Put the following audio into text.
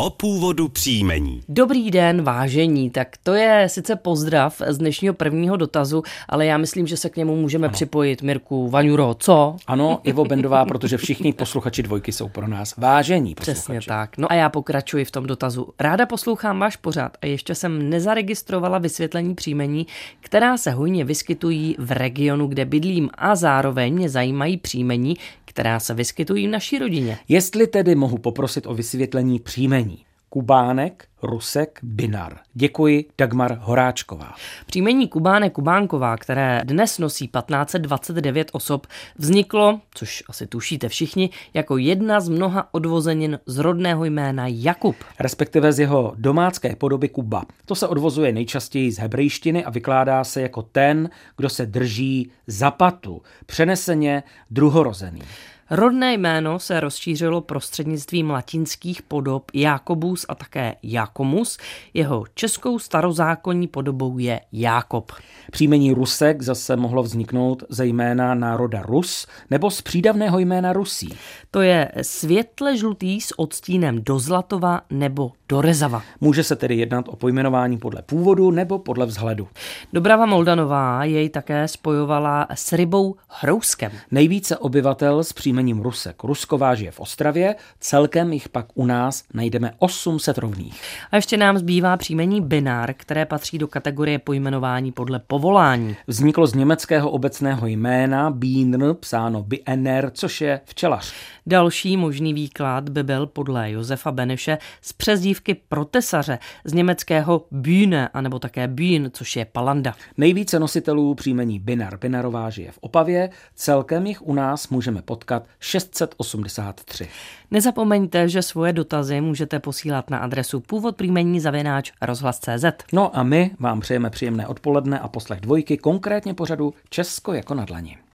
o původu příjmení. Dobrý den, vážení. Tak to je sice pozdrav z dnešního prvního dotazu, ale já myslím, že se k němu můžeme připojit. Mirku, Vaňuro, co? Ano, Ivo Bendová, protože všichni posluchači Dvojky jsou pro nás vážení posluchači. Přesně tak. No a já pokračuji v tom dotazu. Ráda poslouchám váš pořad a ještě jsem nezaregistrovala vysvětlení příjmení, která se hojně vyskytují v regionu, kde bydlím, a zároveň mě zajímají příjmení, která se vyskytují v naší rodině. Jestli tedy mohu poprosit o vysvětlení příjmení. Kubánek, Rusek, Binar. Děkuji, Dagmar Horáčková. Příjmení Kubánek, Kubánková, které dnes nosí 1529 osob, vzniklo, což asi tušíte všichni, jako jedna z mnoha odvozenin z rodného jména Jakub. Respektive z jeho domácké podoby Kuba. To se odvozuje nejčastěji z hebrejštiny a vykládá se jako ten, kdo se drží za patu, přeneseně druhorozený. Rodné jméno se rozšířilo prostřednictvím latinských podob Jakobus a také Jakomus. Jeho českou starozákonní podobou je Jákob. Příjmení Rusek zase mohlo vzniknout ze jména národa Rus nebo z přídavného jména Rusí. To je světle žlutý s odstínem do zlatova nebo do rezava. Může se tedy jednat o pojmenování podle původu nebo podle vzhledu. Dobrava Moldanová jej také spojovala s rybou hrouskem. Nejvíce obyvatel s příjmením Rusek Rusková žije v Ostravě, celkem jich pak u nás najdeme 800 rovných. A ještě nám zbývá příjmení Binar, které patří do kategorie pojmenování podle povolání. Vzniklo z německého obecného jména Bienr, psáno Biener, což je včelař. Další možný výklad by byl podle Josefa Beneše z přezdívky pro tesaře, z německého Bühne, anebo také Bühn, což je palanda. Nejvíce nositelů příjmení Binar Binarová žije v Opavě, celkem jich u nás můžeme potkat 683. Nezapomeňte, že svoje dotazy můžete posílat na adresu původpříjmení@rozhlas.cz. No a my vám přejeme příjemné odpoledne a poslech Dvojky, konkrétně pořadu Česko jako na dlani.